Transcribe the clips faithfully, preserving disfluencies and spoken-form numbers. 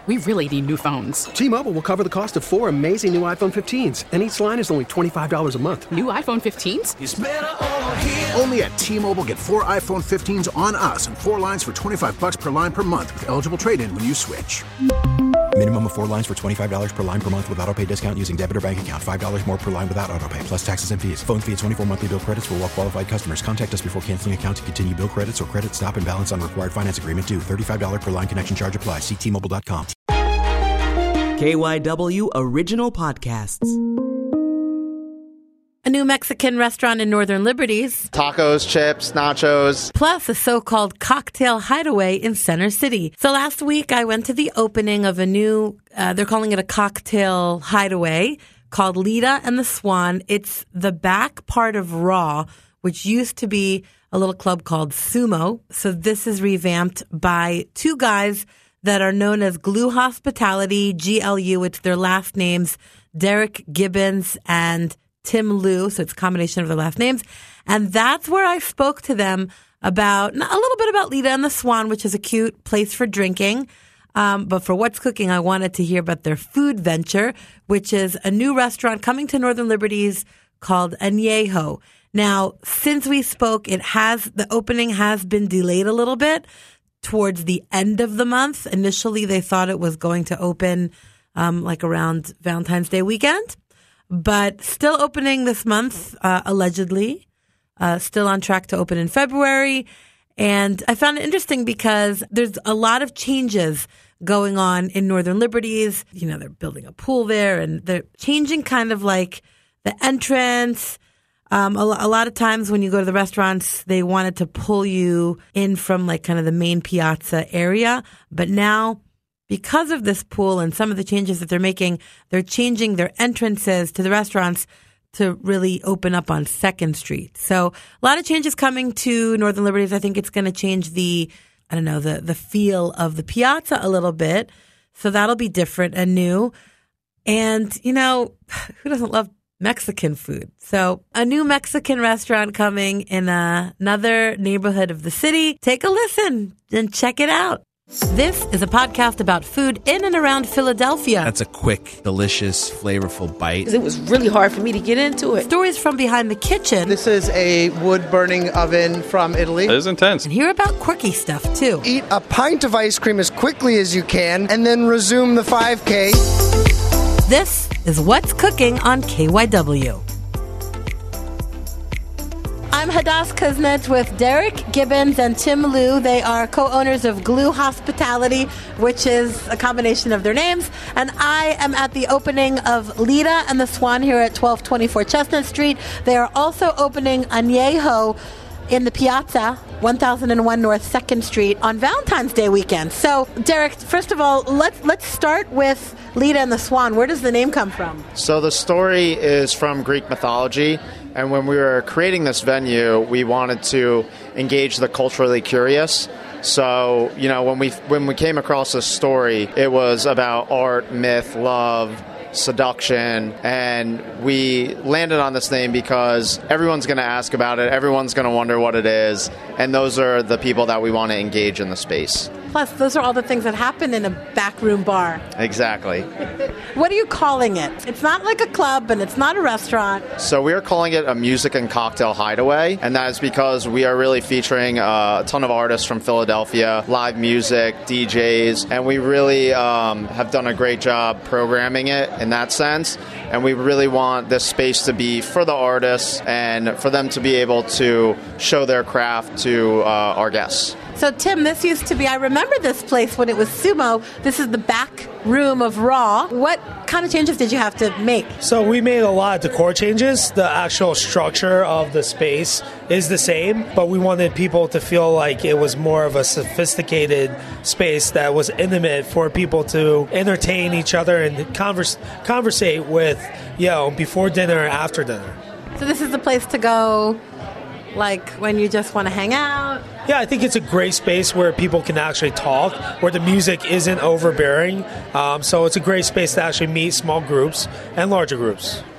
We really need new phones. T-Mobile will cover the cost of four amazing new iPhone fifteens, and each line is only twenty-five dollars a month. New iPhone fifteens? It's better over here. Only at T-Mobile, get four iPhone fifteens on us and four lines for twenty-five dollars per line per month with eligible trade-in when you switch. Minimum of four lines for twenty-five dollars per line per month with autopay discount using debit or bank account. five dollars more per line without autopay, plus taxes and fees. Phone fee at twenty-four monthly bill credits for well-qualified customers. Contact us before canceling account to continue bill credits or credit stop and balance on required finance agreement due. thirty-five dollars per line connection charge applies. See T Mobile dot com. K Y W Original Podcasts. A new Mexican restaurant in Northern Liberties. Tacos, chips, nachos. Plus a so-called cocktail hideaway in Center City. So last week I went to the opening of a new, uh, they're calling it a cocktail hideaway called Lita and the Swan. It's the back part of Raw, which used to be a little club called Sumo. So this is revamped by two guys that are known as Glue Hospitality, G L U. It's their last names, Derek Gibbons and Tim Liu, so it's a combination of their last names. And that's where I spoke to them about a little bit about Lita and the Swan, which is a cute place for drinking. Um, but for What's Cooking, I wanted to hear about their food venture, which is a new restaurant coming to Northern Liberties called Añejo. Now, since we spoke, it has the opening has been delayed a little bit towards the end of the month. Initially, they thought it was going to open um, like around Valentine's Day weekend. But still opening this month, uh, allegedly, uh, still on track to open in February. And I found it interesting because there's a lot of changes going on in Northern Liberties. You know, they're building a pool there and they're changing kind of like the entrance. Um, a, a lot of times when you go to the restaurants, they wanted to pull you in from like kind of the main piazza area. But now, because of this pool and some of the changes that they're making, they're changing their entrances to the restaurants to really open up on Second Street. So a lot of changes coming to Northern Liberties. I think it's going to change the, I don't know, the, the feel of the piazza a little bit. So that'll be different and new. And, you know, who doesn't love Mexican food? So a new Mexican restaurant coming in uh, another neighborhood of the city. Take a listen and check it out. This is a podcast about food in and around Philadelphia. That's a quick, delicious, flavorful bite. It was really hard for me to get into it. Stories from behind the kitchen. This is a wood-burning oven from Italy. It is intense. And hear about quirky stuff, too. Eat a pint of ice cream as quickly as you can, and then resume the five K. This is What's Cooking on K Y W. I'm Hadass Kuznets with Derek Gibbons and Tim Liu. They are co-owners of Glue Hospitality, which is a combination of their names. And I am at the opening of Lita and the Swan here at twelve twenty-four Chestnut Street. They are also opening Añejo in the Piazza, one thousand one North second Street on Valentine's Day weekend. So, Derek, first of all, let's let's start with Lita and the Swan. Where does the name come from? So the story is from Greek mythology. And when we were creating this venue, we wanted to engage the culturally curious. So, you know, when we when we came across this story, it was about art, myth, love, seduction, and we landed on this name because everyone's going to ask about it, everyone's going to wonder what it is, and those are the people that we want to engage in the space. Plus, those are all the things that happen in a backroom bar. Exactly. What are you calling it? It's not like a club and it's not a restaurant. So we are calling it a music and cocktail hideaway, and that is because we are really featuring a ton of artists from Philadelphia, live music, D Js, and we really um, have done a great job programming it in that sense, and we really want this space to be for the artists and for them to be able to show their craft to uh, our guests. So, Tim, this used to be, I remember this place when it was Sumo. This is the back room of Raw. What kind of changes did you have to make? So we made a lot of decor changes. The actual structure of the space is the same, but we wanted people to feel like it was more of a sophisticated space that was intimate for people to entertain each other and converse, conversate with, you know, before dinner and after dinner. So this is the place to go, like, when you just want to hang out? Yeah, I think it's a great space where people can actually talk, where the music isn't overbearing. Um, so it's a great space to actually meet small groups and larger groups.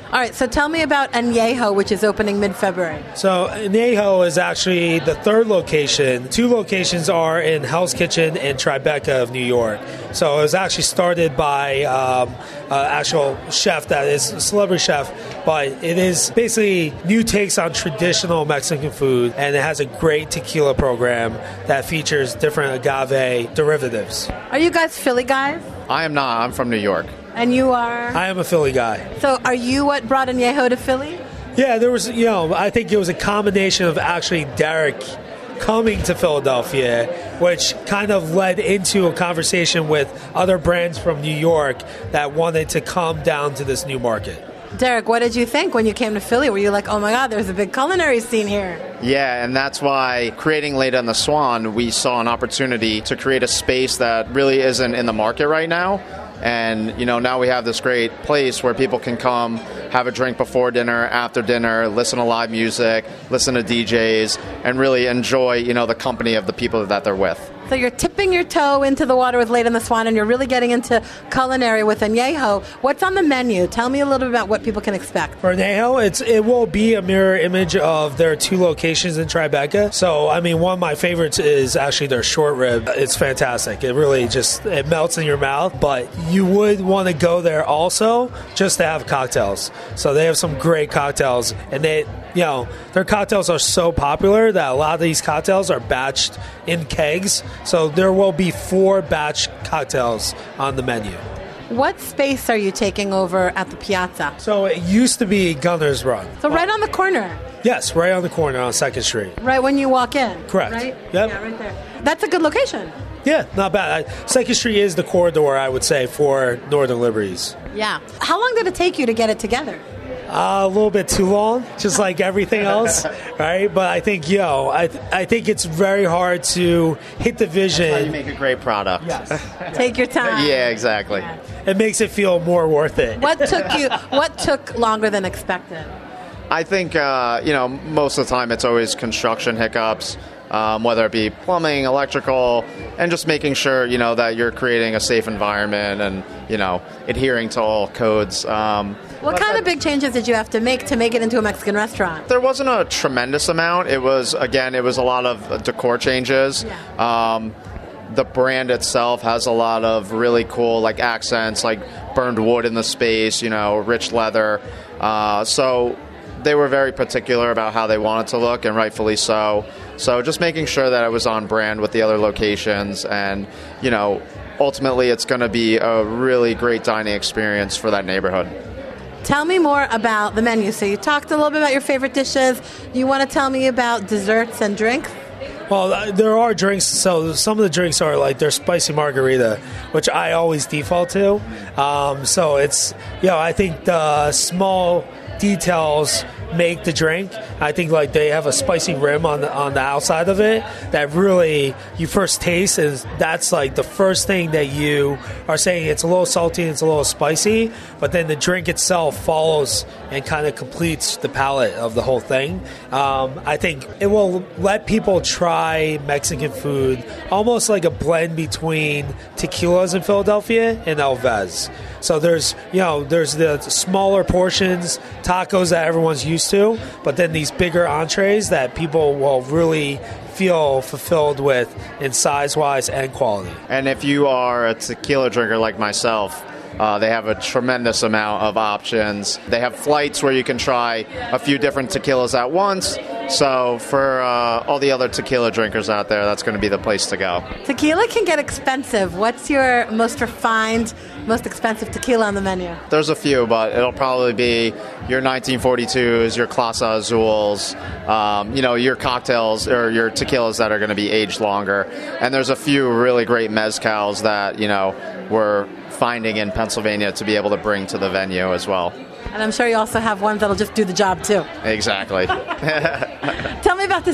All right, so tell me about Añejo, which is opening mid-February. So Añejo is actually the third location. Two locations are in Hell's Kitchen and Tribeca of New York. So it was actually started by um, an actual chef that is a celebrity chef, but it is basically new takes on traditional Mexican food, and it has a great tequila program that features different agave derivatives. Are you guys Philly guys? I am not. I'm from New York. And you are? I am a Philly guy. So are you what brought Añejo to Philly? Yeah, there was, you know, I think it was a combination of actually Derek coming to Philadelphia, which kind of led into a conversation with other brands from New York that wanted to come down to this new market. Derek, what did you think when you came to Philly? Were you like, oh my God, there's a big culinary scene here? Yeah, and that's why creating Leda and the Swan, we saw an opportunity to create a space that really isn't in the market right now. And, you know, now we have this great place where people can come, have a drink before dinner, after dinner, listen to live music, listen to D Js, and really enjoy, you know, the company of the people that they're with. So you're tipping your toe into the water with Leda and the Swan, and you're really getting into culinary with Añejo. What's on the menu? Tell me a little bit about what people can expect. For Añejo, it's, it will be a mirror image of their two locations in Tribeca. So, I mean, one of my favorites is actually their short rib. It's fantastic. It really just, it melts in your mouth, but you would want to go there also just to have cocktails. So they have some great cocktails, and they, you know, their cocktails are so popular that a lot of these cocktails are batched in kegs. So there will be four batch cocktails on the menu. What space are you taking over at the Piazza? So it used to be Gunner's Run. So right on the corner? Yes, right on the corner on second Street. Right when you walk in? Correct. Right? Yep. Yeah, right there. That's a good location. Yeah, not bad. second Street is the corridor, I would say, for Northern Liberties. Yeah. How long did it take you to get it together? Uh, a little bit too long, just like everything else, right? But I think, yo, I th- I think it's very hard to hit the vision. That's how you make a great product. Yes. Take your time. Yeah, exactly. It makes it feel more worth it. What took you? What took longer than expected? I think, uh, you know, most of the time it's always construction hiccups, um, whether it be plumbing, electrical, and just making sure, you know, that you're creating a safe environment and, you know, adhering to all codes. Um, what kind of big changes did you have to make to make it into a Mexican restaurant? There wasn't a tremendous amount. It was, again, it was a lot of decor changes. Yeah. Um, the brand itself has a lot of really cool, like, accents, like burned wood in the space, you know, rich leather. Uh, so they were very particular about how they wanted to look, and rightfully so. So just making sure that it was on brand with the other locations, and, you know, ultimately it's going to be a really great dining experience for that neighborhood. Tell me more about the menu. So you talked a little bit about your favorite dishes. You want to tell me about desserts and drinks? Well, uh, there are drinks. So some of the drinks are like their spicy margarita, which I always default to. Um, so it's, you know, I think the small details make the drink. I think like they have a spicy rim on the on the outside of it that really you first taste, and that's like the first thing that you are saying. It's a little salty and it's a little spicy, but then the drink itself follows and kind of completes the palate of the whole thing. Um, I think it will let people try Mexican food almost like a blend between tequilas in Philadelphia and El Vez. So there's, you know, there's the smaller portions, tacos that everyone's used to, but then these bigger entrees that people will really feel fulfilled with in size-wise and quality. And if you are a tequila drinker like myself, uh, they have a tremendous amount of options. They have flights where you can try a few different tequilas at once. So for uh, all the other tequila drinkers out there, that's going to be the place to go. Tequila can get expensive. What's your most refined, most expensive tequila on the menu? There's a few, but it'll probably be your nineteen forty-twos, your Clase Azules, um, you know, your cocktails or your tequilas that are going to be aged longer. And there's a few really great mezcals that, you know, we're finding in Pennsylvania to be able to bring to the venue as well. And I'm sure you also have ones that'll just do the job too. Exactly. Tell me about desserts.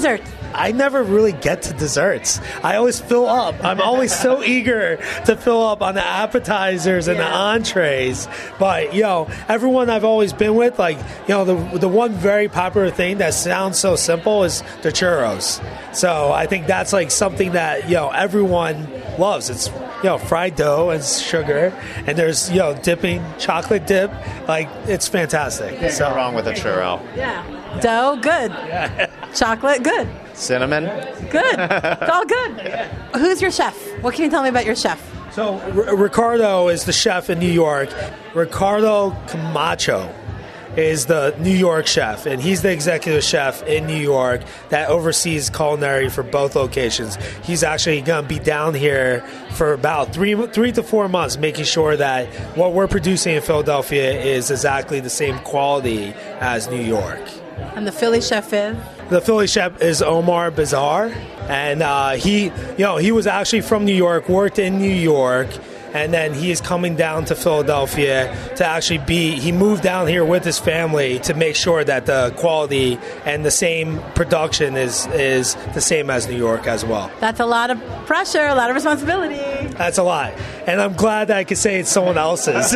I never really get to desserts. I always fill up. I'm always so eager to fill up on the appetizers and yeah. the entrees. But, you know, everyone I've always been with, like, you know, the the one very popular thing that sounds so simple is the churros. So I think that's like something that, you know, everyone loves. It's, you know, fried dough and sugar, and there's, you know, dipping chocolate dip. Like, it's fantastic. Can't so go wrong with a churro. Yeah. Dough, good. Yeah. Chocolate, good. Cinnamon, good. It's all good. Who's your chef? What can you tell me about your chef? So R- Ricardo is the chef in New York. Ricardo Camacho is the New York chef, and he's the executive chef in New York that oversees culinary for both locations. He's actually going to be down here for about three three to four months, making sure that what we're producing in Philadelphia is exactly the same quality as New York. And the Philly chef is? The Philly chef is Omar Bazar, and uh, he, you know, he was actually from New York, worked in New York, and then he is coming down to Philadelphia to actually be, he moved down here with his family to make sure that the quality and the same production is, is the same as New York as well. That's a lot of pressure, a lot of responsibility. That's a lot. And I'm glad that I could say it's someone else's.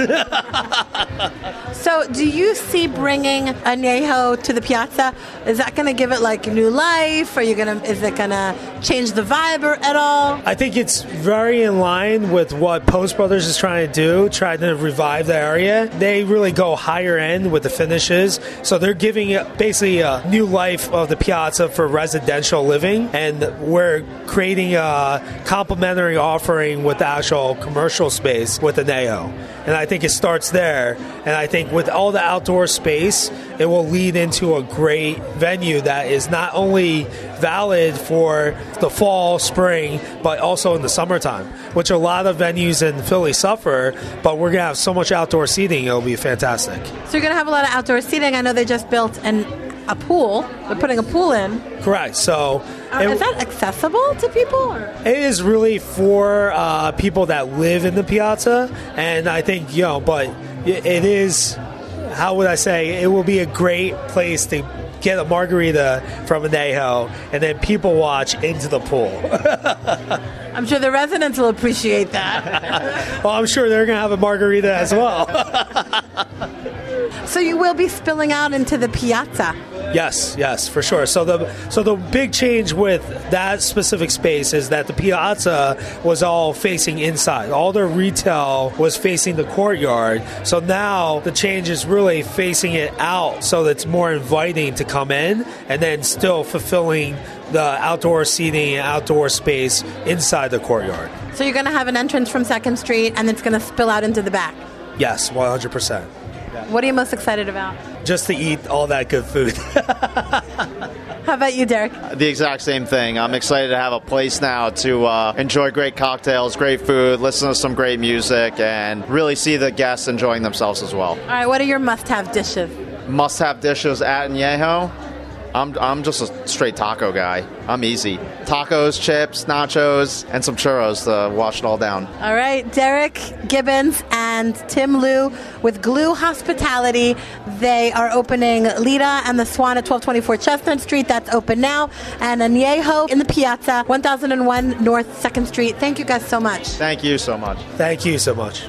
So do you see bringing Añejo to the Piazza? Is that going to give it like new life? Are you going to, is it going to change the vibe or, at all? I think it's very in line with what Post Brothers is trying to do, trying to revive the area. They really go higher end with the finishes. So they're giving it basically a new life of the Piazza for residential living. And we're creating a complementary offering with the actual commercial space with Añejo. And I think it starts there. And I think with all the outdoor space, it will lead into a great venue that is not only valid for the fall, spring, but also in the summertime, which a lot of venues in Philly suffer, but we're going to have so much outdoor seating, it'll be fantastic. So you're going to have a lot of outdoor seating. I know they just built an a pool. They're putting a pool in. Correct. So uh, it, is that accessible to people? Or? It is really for uh, people that live in the Piazza, and I think, you know, but it is, how would I say, it will be a great place to get a margarita from Añejo and then people watch into the pool. I'm sure the residents will appreciate that. Well, I'm sure they're going to have a margarita as well. So you will be spilling out into the Piazza. Yes, yes, for sure. So the so the big change with that specific space is that the Piazza was all facing inside. All their retail was facing the courtyard. So now the change is really facing it out so that it's more inviting to come in and then still fulfilling the outdoor seating and outdoor space inside the courtyard. So you're going to have an entrance from second Street and it's going to spill out into the back? Yes, one hundred percent. What are you most excited about? Just to eat all that good food. How about you, Derek? The exact same thing. I'm excited to have a place now to uh, enjoy great cocktails, great food, listen to some great music, and really see the guests enjoying themselves as well. All right, what are your must-have dishes? Must-have dishes at Añejo? I'm I'm just a straight taco guy. I'm easy. Tacos, chips, nachos, and some churros to wash it all down. All right, Derek Gibbons and Tim Liu with Glue Hospitality. They are opening Lita and the Swan at twelve twenty-four Chestnut Street. That's open now. And Añejo in the Piazza, one thousand one North second Street. Thank you guys so much. Thank you so much. Thank you so much.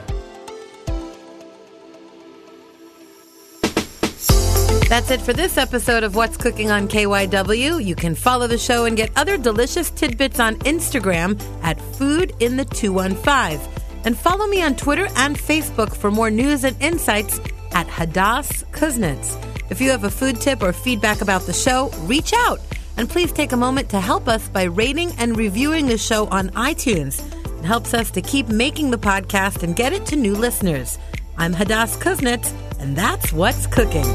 That's it for this episode of What's Cooking on K Y W. You can follow the show and get other delicious tidbits on Instagram at Food in the two one five. And follow me on Twitter and Facebook for more news and insights at Hadass Kuznets. If you have a food tip or feedback about the show, reach out. And please take a moment to help us by rating and reviewing the show on iTunes. It helps us to keep making the podcast and get it to new listeners. I'm Hadass Kuznets, and that's What's Cooking.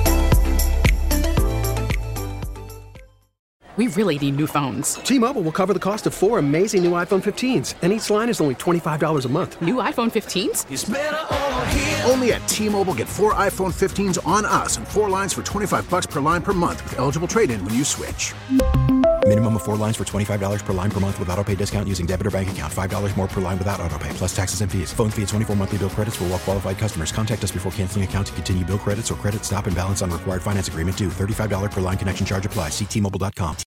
We really need new phones. T-Mobile will cover the cost of four amazing new iPhone fifteens, and each line is only twenty-five dollars a month. New iPhone fifteens? It's better over here. Only at T-Mobile, get four iPhone fifteens on us and four lines for twenty-five dollars per line per month with eligible trade-in when you switch. Minimum of four lines for twenty-five dollars per line per month with autopay discount using debit or bank account. five dollars more per line without autopay, plus taxes and fees. Phone fee at twenty-four monthly bill credits for well-qualified customers. Contact us before canceling account to continue bill credits or credit stop and balance on required finance agreement due. thirty-five dollars per line connection charge applies. See T Mobile dot com.